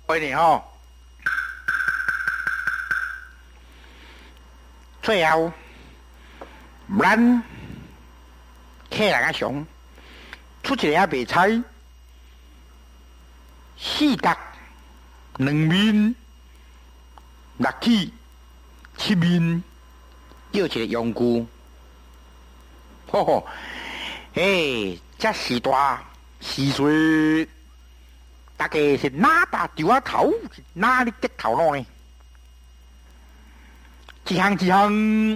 喂你吼，最后咱客人啊上出一个卖菜，四角两面六起七面，叫一个用具。吼吼，这时大时岁，大家是哪打丢啊头，哪里跌头路呢？一项一项，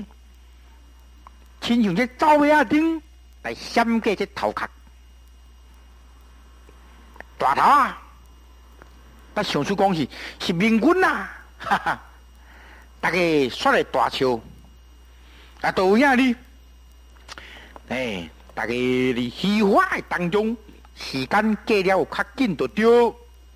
亲像这走尾仔顶来闪过这头壳，大头啊！咱上次讲是明君啊，哈哈！大家刷来大笑，啊，都有影哩。大家伫虚华的当中，时间过了有较紧就对。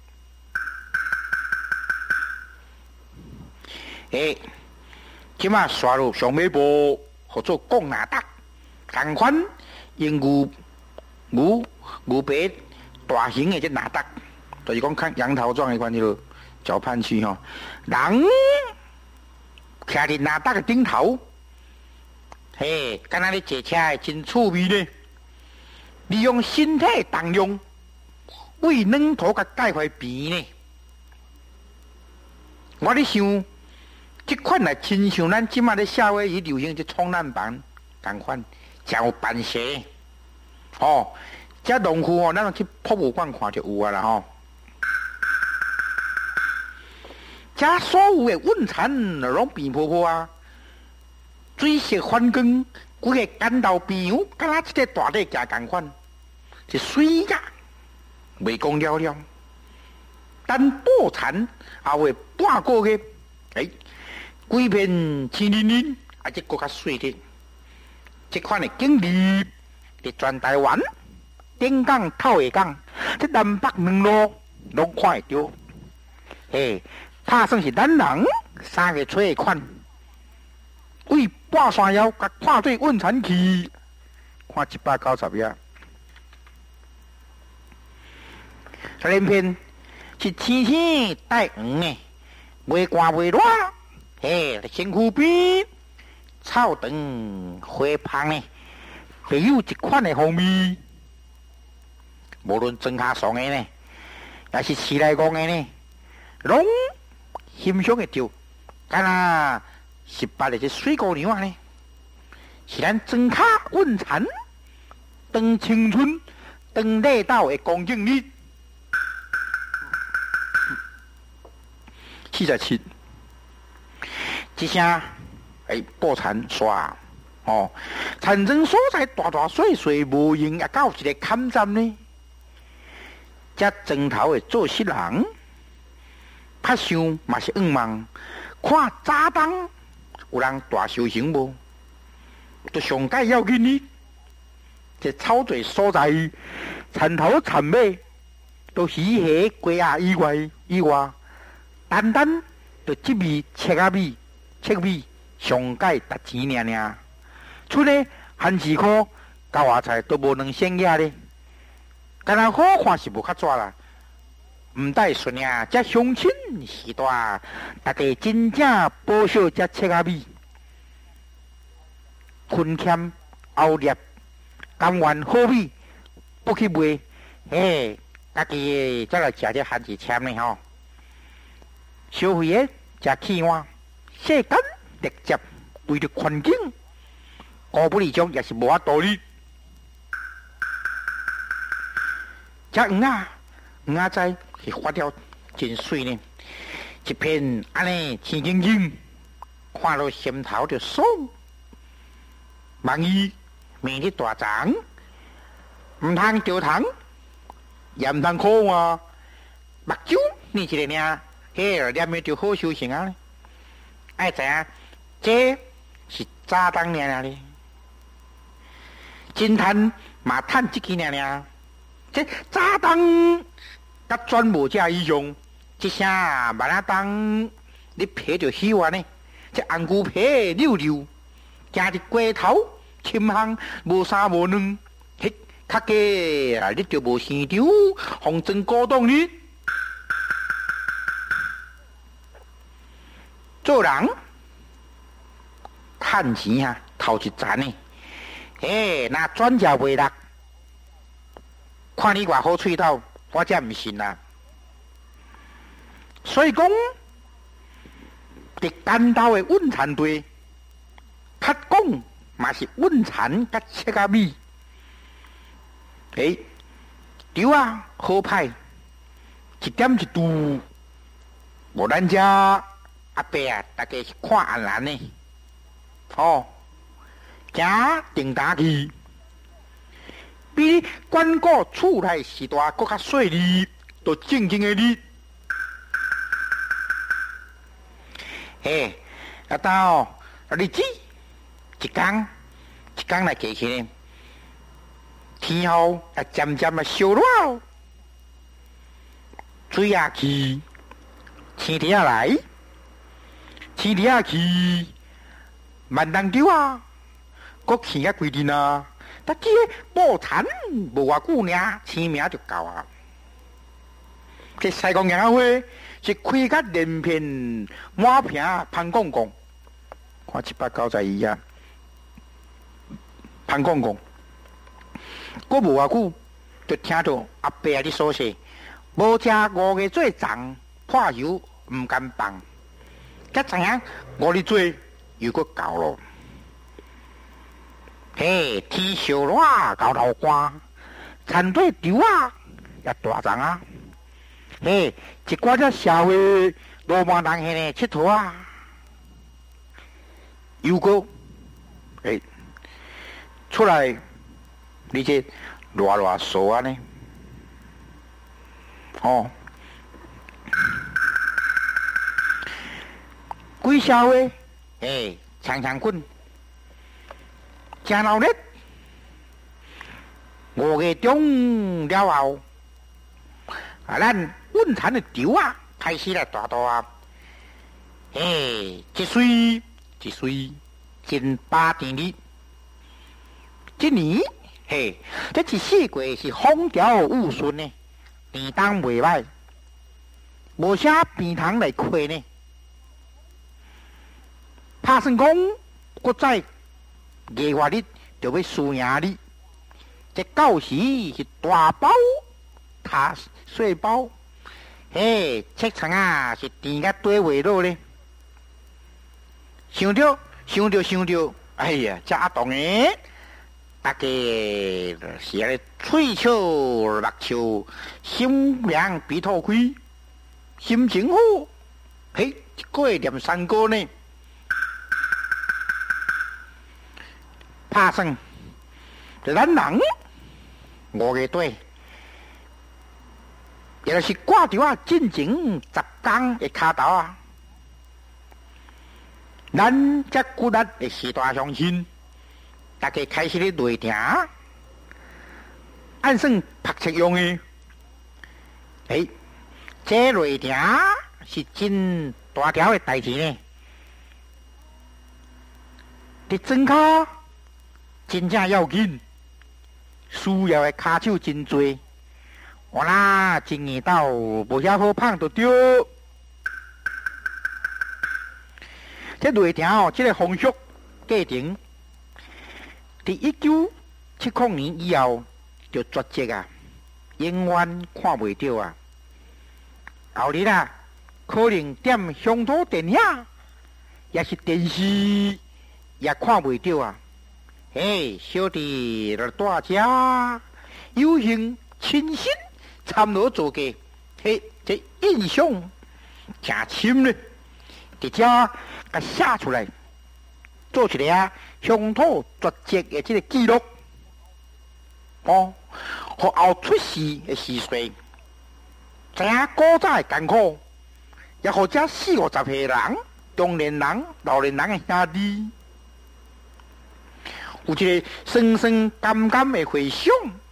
即马刷入上尾部，或做讲哪达，同款用牛白大型的这哪达，就是讲看羊头状的款就搅拌器吼，人徛伫哪达的顶头。敢若咧坐车的真趣味呢！利用身体重量为软土甲介块皮呢。我咧想，即款来亲像咱即马咧社会伊流行即冲浪板同款，真有办势。这农夫咱去博物馆看就有啊啦吼。这所有的运产拢变泡泡啊！水色反光，规个干豆边样，敢若一个大底行同款，是水呀，未讲了了。等破产后的半个月，规片青淋淋，而且更较水的。这款的经历，伫全台湾顶港、透下港，这南北两路拢看会到。拍算是咱人3个吹的款。为半山腰甲看对运产器，看190页。连篇是青青带黄的，袂寒袂热，身躯边草长花芳的，会有一款的风味。无论庄下爽的呢，也是市内讲的呢，拢欣赏会到，敢若18个这水姑娘呢，是咱庄卡运产、当青春、当礼道的公敬日。47，一声报产刷产生所在大大细细无用，也到一个坎站呢。这庄头的做事人，拍想嘛是愿望，看早当。有人大修行无？都上界要紧呢。这草侪所在，田头田尾，都鱼虾鸡鸭以外，单单就这味切米，上界值钱尔。出来番薯块、高芽菜都无能鲜野咧。敢若好看是无较抓啦。唔带顺呀，这乡亲时代，大家真正保守这切米，困欠熬劣，甘愿好米不去卖，家己再来食这番薯签呢吼。消费的食气碗，世间直接为着环境，高不离中也是无法道理。这黄仔仔是发条真水呢，一片安尼青晶晶，看到心头就爽。万一明日大长，唔通掉糖，也唔通苦啊！目睭你一个呢，念的就好修行啊！爱知影，这是早当呢咧，真趁嘛趁这几呢。这早当甲专无这一样，这声万啊当你皮就稀完呢，这红牛皮溜溜，加啲龟头、深香无三无两，迄较价你就无生着，红针果冻呢。 做人趁钱啊，头一层呢。那转食袂落，看你偌好喙头，我才唔信啦。所以讲，伫干豆的稳产队，较讲嘛是稳产甲切甲米。丢啊，好歹一点一度，无咱遮阿伯啊，大家是看安然呢。行定打去，比你管顾厝内时代搁较细腻，都正经的你。到日子一天来过去呢，天候也渐渐的烧热，水也去，天地也来，天地也去，万人丢啊！搁去个规定啊！但这报产无偌久呢，签名就够啊！这西贡研讨会是开甲连篇满屏潘公公，看792啊，潘公公，搁无偌久就听到阿伯的所说，无食5个做长，破油唔敢放，甲知影5日做又搁够咯。天烧热到流汗，田底丢啊也大长啊。一寡只社会罗马人遐呢佚佗啊，又搁出来，你这热熟啊呢？规社会长滚。真闹热，5月中了后，咱稳产的稻啊，开始来大啊，一岁一岁，真8甜哩。这年，这14季是风调雨顺呢，田当袂歹，无啥边塘来开呢。拍算讲，搁再月外日就要输赢哩，这到时是大包他细包，切肠啊是甜甲堆围落咧。想着，哎呀，这阿当诶，大家是安尼喙笑目笑，心凉鼻透开，心情好，一个月念3个呢。拍算，咱人5月底，也就是挂掉啊，进前10天的骹头啊，咱这骨力的时代相信，大家开始咧擂定，按算拍摄用的，这擂定是真大条的代志呢，伫庄脚。真正要紧，需要的骹手真多，我啦真硬到无遐好胖就对。这擂定这个风俗过程，伫1970年以后就绝迹啊，永远看袂到啊。后日啊，可能点乡土电影，也是电视也看袂到啊。小弟来大家有幸亲身参与做嘅，这印象真深呢。伫遮甲写出来，做一个乡土绝迹的这个记录。互后出世的时岁，知影古早的艰苦，也或者40-50岁人、中年人、老年人的兄弟。有一个酸酸甘甘的回想，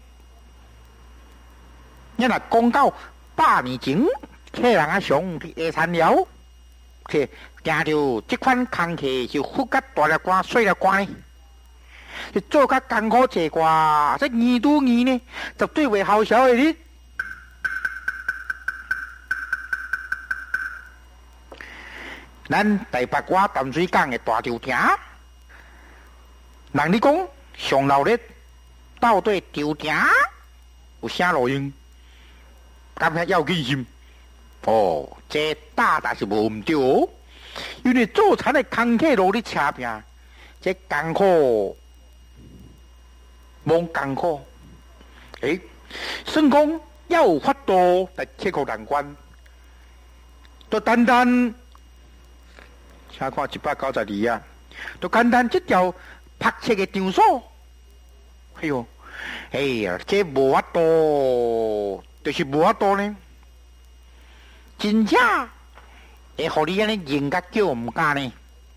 咱若讲到100年前，客人上去下田寮，去惊着这款工课是忽甲大了官、细了官呢，是做甲艰苦这寡，这年拄年呢，绝对袂好笑的哩。 咱台北我淡水港的大潮亭，人你讲上闹热，到底潮亭有啥路用？敢遐要记心？哦，这大大是无毋对哦，因为做田的工课路咧车拼，这艰苦，无艰苦。算讲要有法度来克服难关，就单单，请看192啊，就简单这条拍摄的场所，哎呦，哎呀，这无法度，就是无法度呢。真正会互你安尼人甲叫毋敢呢，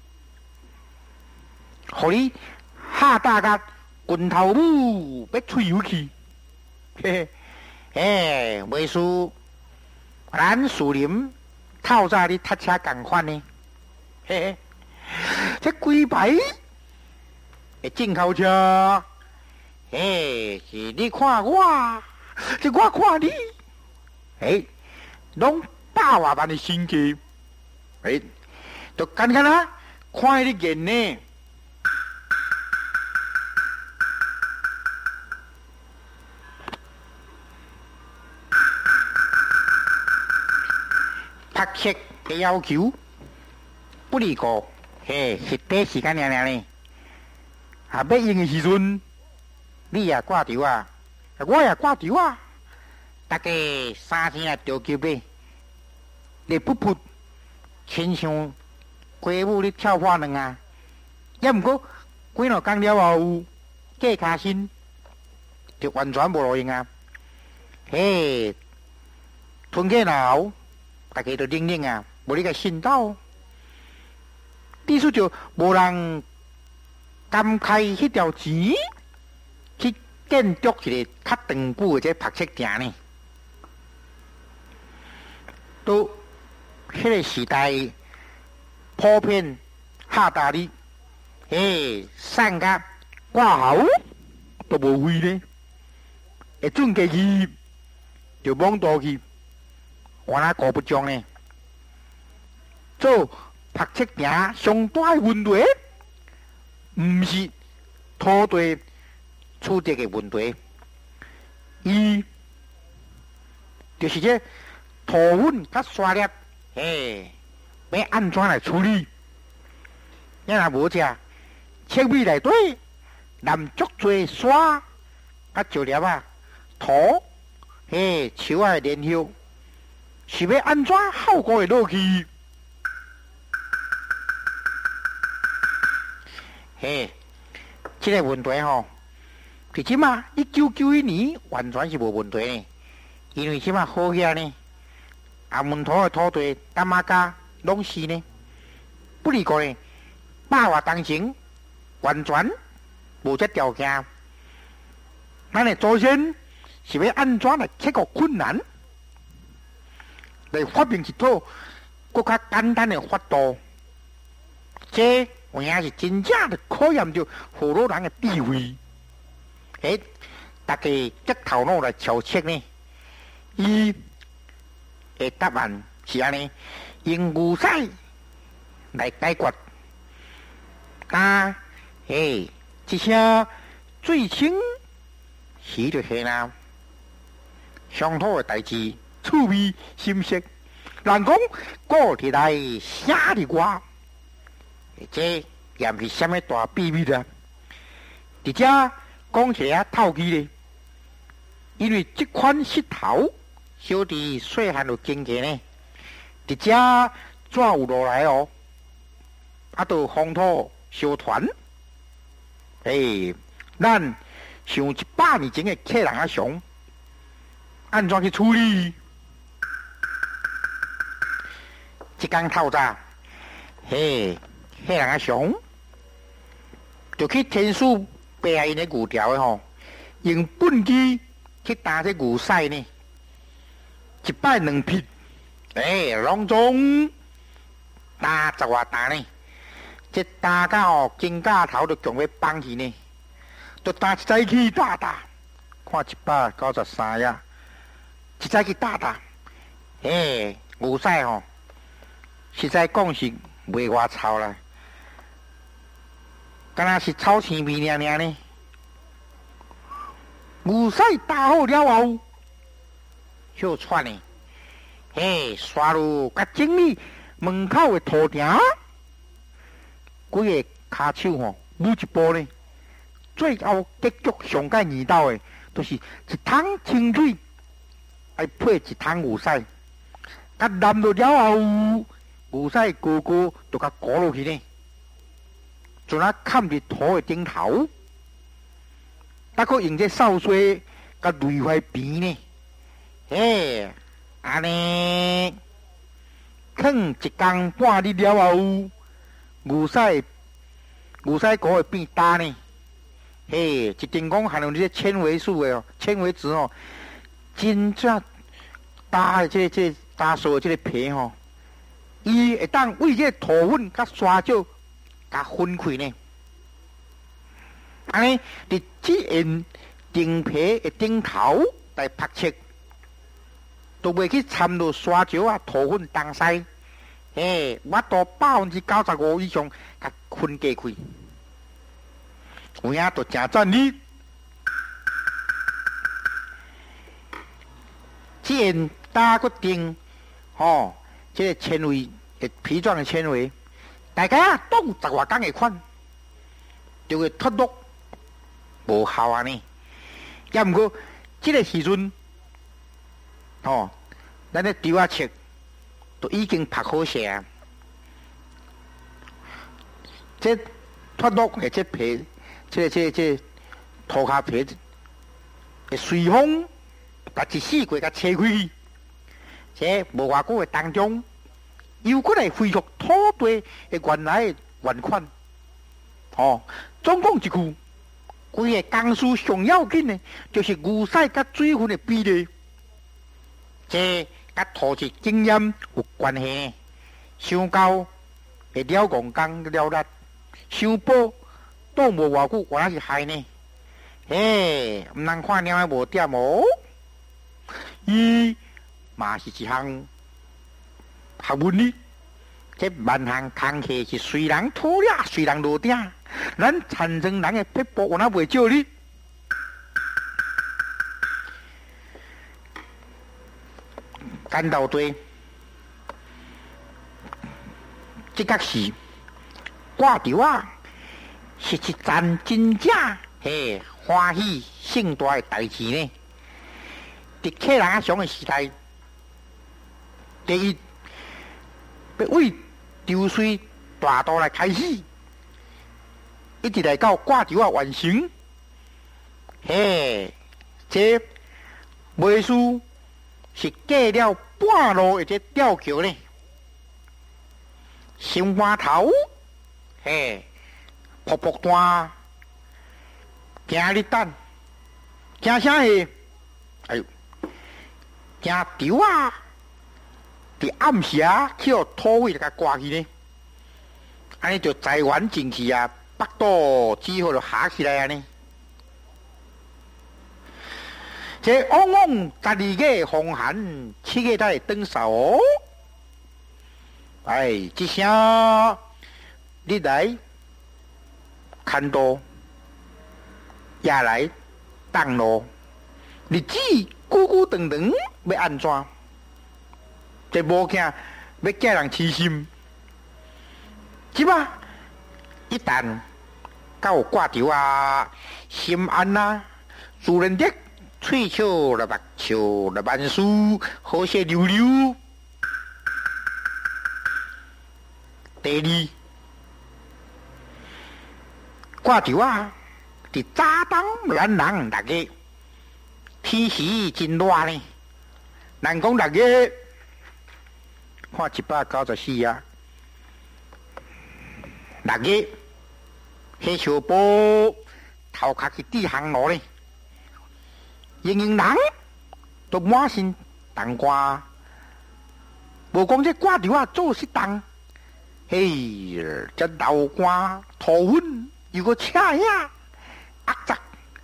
互你吓大甲拳头母要吹油去，嘿嘿，袂输咱树林透早咧读车共款呢，嘿嘿，这规排的进口车，嘿，是你看我，是我看你，拢百外万的心机，就简单啊，看你演呢。拍摄的要求不离过，实际时间尔呢。要用的时阵，你也挂条啊，我也挂条啊，大家3天啊着急咧。你不扑，亲像鸡母咧跳花卵啊！也毋过几落工了后，过骹身就完全无路用啊！吞起脑，大家就冷冷啊，无你个信道，意思就无人甘开迄条钱去建筑一个较长久的这拍摄亭呢，都。迄个时代普遍下大力，散甲挂喉都无位呢，会准家己就懵倒去，我那顾不中呢。做拍摄亭上大的问题，毋是土地处置的问题，伊就是这土粉甲沙粒。要安怎来处理？咱若无食，切米内底淋足多沙甲石粒啊，土，树仔的连叶，是要安怎效果会落去？这个问题吼，其即嘛1991年完全是无问题呢，因为即嘛好遐呢。阿门土的土地、淡马家拢是呢，不离个呢，百外当前完全无这条件。咱的祖先是要安怎来克服困难，来发明一套更较简单的法度？这有影是真正的考验着河洛人的智慧。大家这头脑来揣测呢，伊。答案是安尼，用牛屎来解决。这些最清是就系啦，乡土的代志，趣味深色。人讲古起来写的话，这也不是什么大秘密的。而且讲起来透气咧，因为这款石头。小弟细汉有经验呢，伫遮怎有落来哦？到风土烧团，咱像100年前的客人啊熊，安怎去处理？一天透早，客人啊熊就去天数背下因的牛条的吼，用粪机去打这牛屎呢。1摆2匹，拢总打10外打呢，这打到金架头就强要放去呢，就打一早起打，看193呀，一早起打，牛屎吼，实在讲是袂偌臭啦，敢若是草青味尔呢。牛屎打好了后，小喘呢，刷入甲整理门口的土埕，规个骹手吼，每一步呢，最后结局上界二道的，就是一桶清水，爱配一桶牛屎，甲淋落了后，牛屎高高就甲裹落去呢，就那嵌伫土的顶头。还佫用这扫水，甲擂花边呢，安尼，放一工半日了后，牛屎膏会变干呢，一定讲含有这纤维素的纤维质哦，真正打的这打扫的这个皮吼，伊会当为这土粉甲沙石甲分开呢。安尼，伫只沿顶皮的顶头来拍切，都袂去掺入沙石啊、土粉东西。我都95%以上甲分解开，有影都真赞你。只沿打个顶，这个纤维的皮状的纤维，大概挡10外工的款，就会脱落。无效啊呢，也毋过这个时阵，咱咧丢啊切都已经拍好些，这脱落的这皮，这涂骹皮会随风把一四季甲切开去，这无偌久的当中，又过来恢复土地的原来的原款，总共一句。规个工序上要紧的，就是牛屎甲水分的比例，这甲土质经验有关系。伤高会了工工了力，伤薄挡无偌久，原来是害呢。毋通看了无点哦，伊嘛是一项学问呢。这万项工课是随人土了，随人落定。咱产生人的撇步，我哪袂少你？干到堆，这个是挂掉啊，是一件真正欢喜盛大的代志呢。伫客人啊上的时代，第一要为流水大道来开始。一直来到挂条啊完成，这袂输是过了半路的这吊桥呢，心花头，扑扑单，行日等，行啥个？哎呦，行条啊！伫暗时去互土位甲挂去呢，安尼就财源进去啊！北岛只好就下起来啊呢！这往往12月风寒，7月才会转扫哦。这声你来看路，也来当路，日子久久长长要安怎？这无惊要叫人痴心，是吧？一旦到挂条啊，心安啊，自然的喙笑了目笑了万事，好些溜溜。第二，挂条啊，伫早冬咱人6月，天时真热呢。人讲6月，看194啊。6月，迄小波头壳是地行路呢，人人都满身冻寒，无讲这挂条啊做适当，这流汗土粉又个赤呀压杂，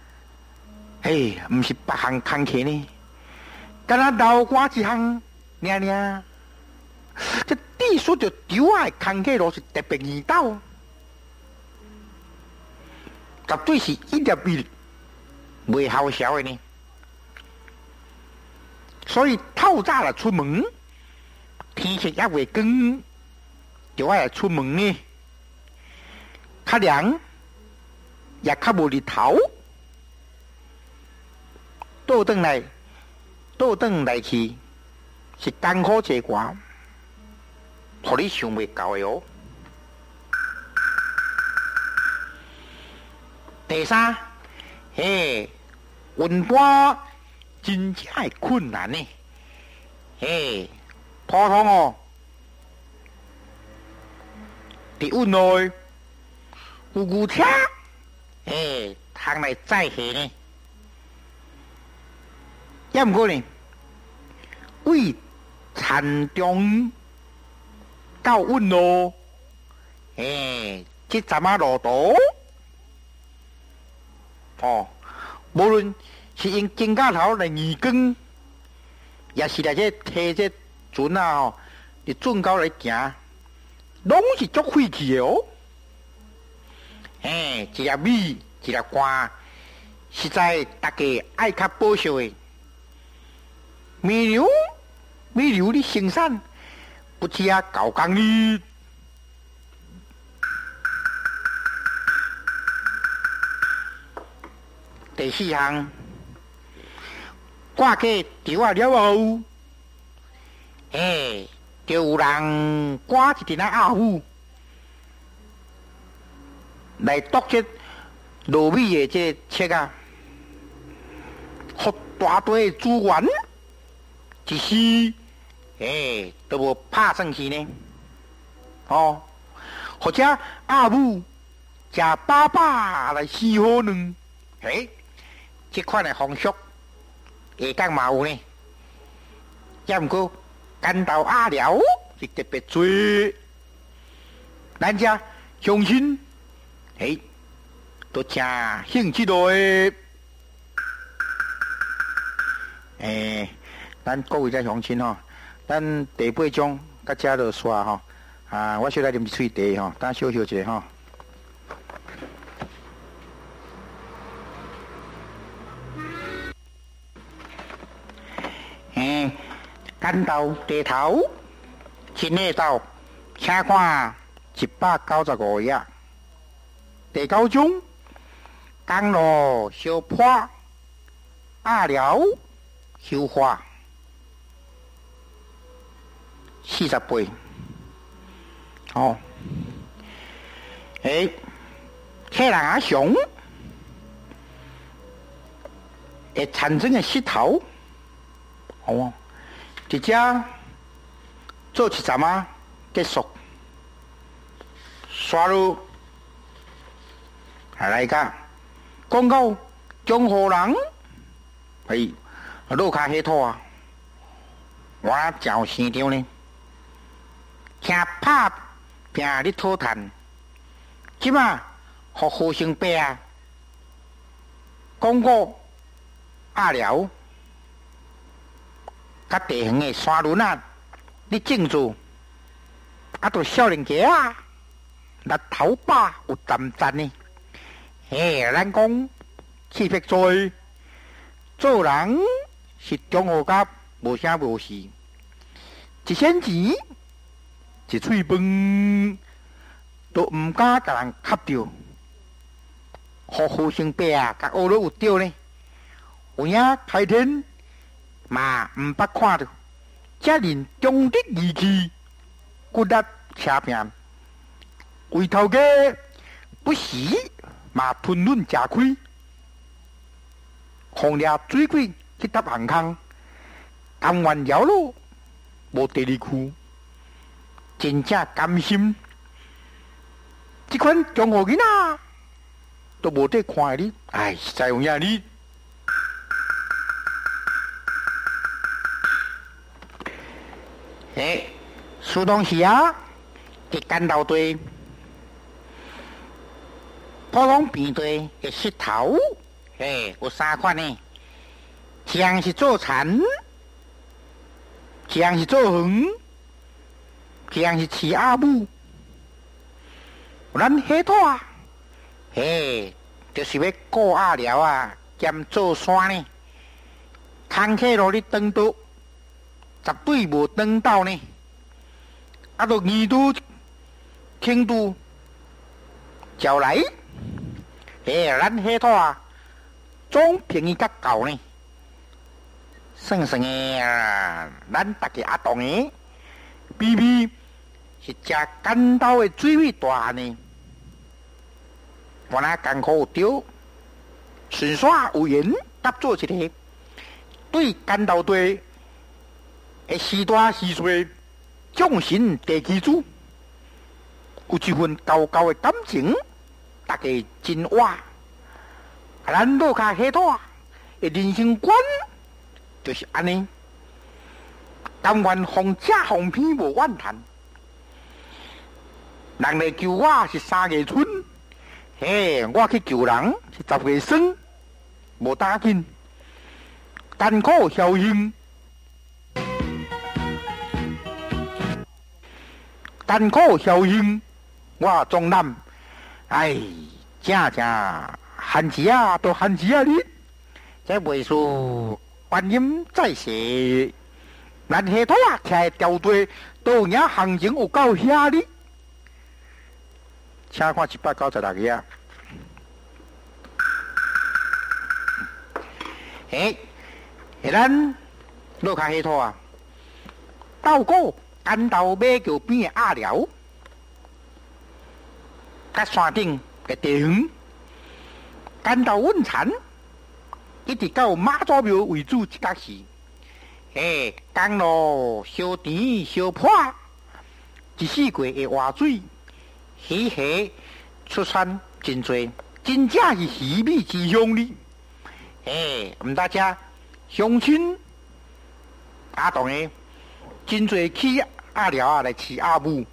毋是别项工课呢，敢若流汗一项，这地说着丢啊，空气都是特别严到，绝对是一粒米袂好笑的呢。所以透早来出门，天色也未光，就爱来出门呢。较凉，也较无日头，倒转来去，是艰苦一寡，互你想袂到的哦。第三，运搬真正会困难呢。普通哦，伫运内有牛车，通来载货呢。也毋过呢，为田中到运路，这站啊路途，无论是用肩胛头来移光，也是来这提这船啊，伫圳口来行，拢是足费气的哦。一粒米，一粒汗，实在大家爱较保守的。米牛的生产不只啊9工日。第四项，挂起稻啊了后，就有人挂一阵阿虎来剁这糯米的这切啊，互大堆资源。一时，都无拍算去呢。或者阿母食饱饱来死好卵，这款的风俗，下港嘛有呢。也毋过干豆阿寮是特别多，咱遮乡亲，都真兴趣多的。咱各位遮乡亲吼，咱第8章甲遮落煞吼，我小来啉一喙茶吼，等小休一下吼。干豆地头，青叶豆，请看195页。第9章，甘露小破，阿寮修花。40倍，客人阿熊，会产生的石头，直接做一站啊结束，刷入来个广告，中和人落卡迄套啊，我真有生张呢。听拍拼咧讨趁，即马互好生伯啊，广告阿寮，甲地方的山轮啊，你种住，都少年家啊，力头把有站站呢。咱讲气魄在，做人是中和甲无声无事，一仙钱。一喙饭都毋敢甲人磕着，互好生伯啊，甲学了有着呢。有影开天嘛毋捌看着，遮人忠直义气，骨力车拼，为头家不时嘛吞润吃亏，红掠水鬼去搭航空，甘愿摇落无第二区。真正甘心，这款中国囡仔都无得看你，实在有影你。苏东时啊，伫干豆堆，普通边堆的石头，有3款呢，一样是做田，一样是做园。 既然是饲阿母，咱下土啊，嘿，就是要顾阿寮啊，兼做山呢。空客路咧登到，绝对无登到呢。啊，都二度、轻度招来，嘿，咱下土啊，总便宜较够呢。算算诶啊，咱大家阿当诶，比比是食干豆诶水味大呢。我那艰苦有钓，顺耍有缘搭做一个，对干豆队诶时大时细，众神地基主，有一份高高诶感情，大家真活。咱落卡下土诶人生观就是安尼，甘愿风车风片无怨叹。人来救我是3月春，嘿，我去救人是10月霜，无打紧，艰苦侥幸，艰苦侥幸，我终南，哎，正汉子啊，都汉子啊你，这袂输观音在世，咱下土啊徛条队，都有影行情有够遐哩。请看196个啊！嘿，咱落卡下土啊，到过干豆马桥边的阿寮，甲山顶的地方，干豆温泉，一直到妈祖庙为主一角时，嘿，公路小甜小破，一四季的活水。鱼虾出产真多，真正是鱼米之乡哩。嘿，毋大只乡亲阿当诶，真多去阿寮啊来饲阿母。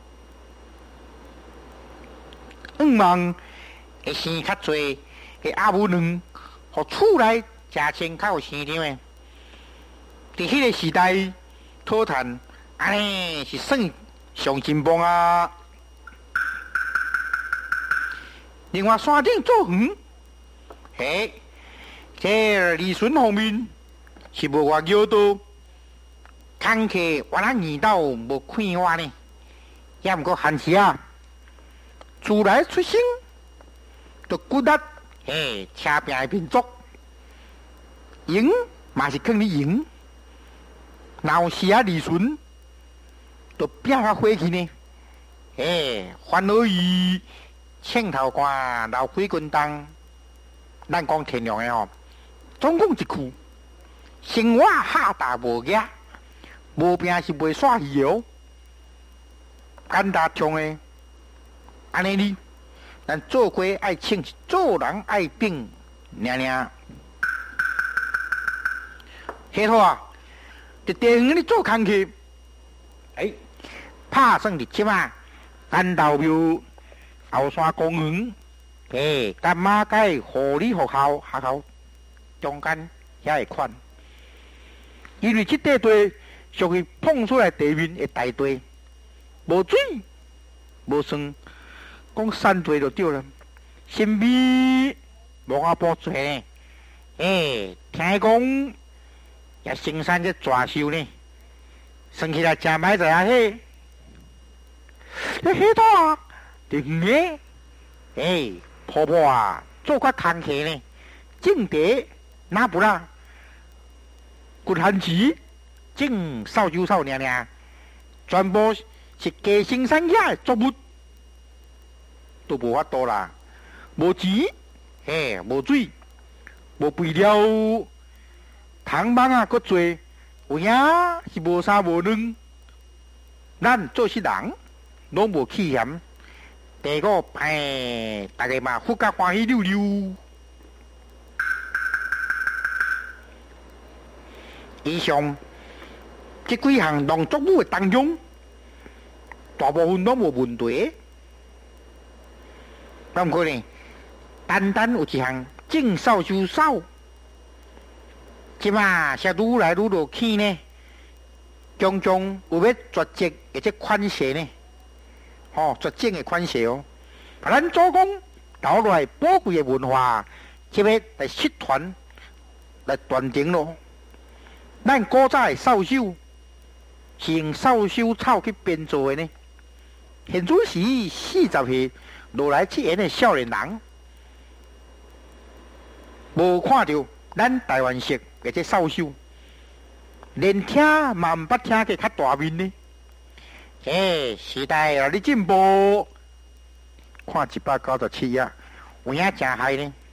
望会生较多诶阿母卵，互厝内食清较有生场诶。伫迄个时代，讨趁安尼是算上进步啊。另外，山顶做园，嘿，这离顺方面是无偌绕道，空客我那耳道无看我呢，也毋过汉时啊，自来出生，就骨力，嘿，车拼的民族，赢嘛是肯你赢，闹时啊离顺，就拼较火气呢，嘿，烦恼伊。青头瓜老鬼滚当，咱讲天良的吼，总共一句，生活下大无压，无病是袂耍鱼哦。简单中的，安尼哩，咱做过爱请，做人爱秉，娘娘。下头啊，伫地方里做工课，拍算日即啊，干豆庙。后山公园，甲马街护理学校中间遐会款，因为这块地属于碰出来地面的大地，无水无酸，讲山地就对了，神秘无阿波多，听讲也生产这抓收呢，算起来真歹在啊嘿，迄套啊！对个，婆婆啊，做个空客呢，正地哪不啦？骨汉子，正少酒少娘娘，全部是家生产遐的作物，都无法度啦，无钱，无水，无肥料，虫蠓啊，搁多，有影是无三无两，咱做事人，拢无气嫌。第五，大家嘛，福甲欢喜溜溜。以上这几项农作物的当中，大部分拢无问题。咁过呢，单单有一项种少收少，即嘛是愈来愈落去呢。 将将有要绝迹的这款式呢，绝迹的款式哦。咱祖公留落来宝贵的文化，这要来失传来传承咯。咱古早的扫帚是用扫帚草去编做的呢。现在是40岁落来去演的少年人，无看到咱台湾式的这扫帚，连听嘛唔捌听过较大面呢。时代啊，你进步，看197页，有影真嗨呢。